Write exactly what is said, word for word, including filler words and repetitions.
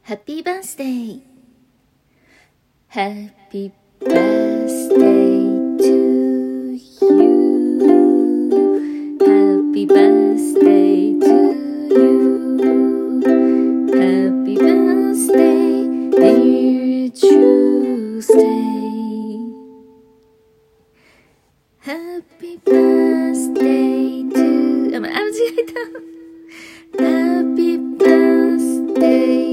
Happy birthday Happy birthday to you Happy birthday to you Happy birthday dear Tuesday Happy birthday to あ、間違えた Happy birthday